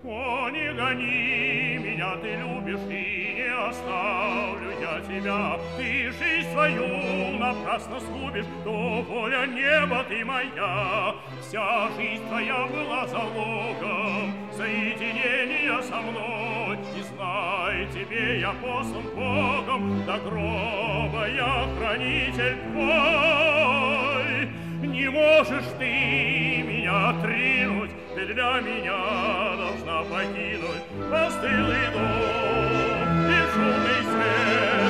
О, не гони меня, ты любишь, и не оставлю я тебя. Ты жизнь свою напрасно сгубишь, то воля неба ты моя. Вся жизнь твоя была залогом соединения со мной. И знай, тебе я послан Богом, до гроба я хранитель твой. Не можешь ты меня отринуть, ты для меня должна покинуть постылый дом и шумный свет.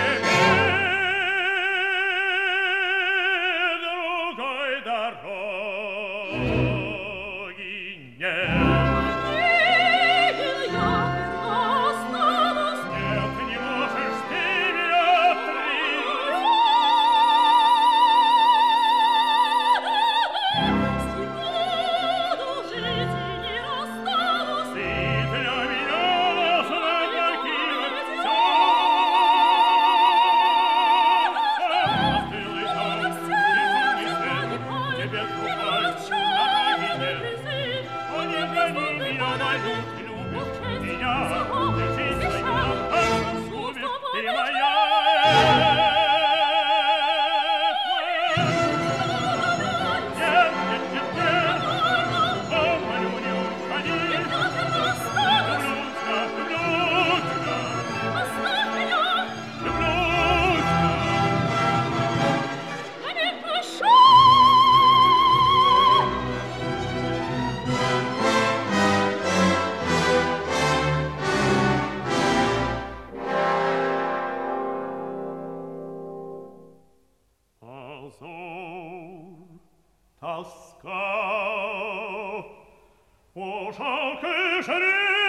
Тебе другой дороги нет. Тоска, о, жалкая жребий,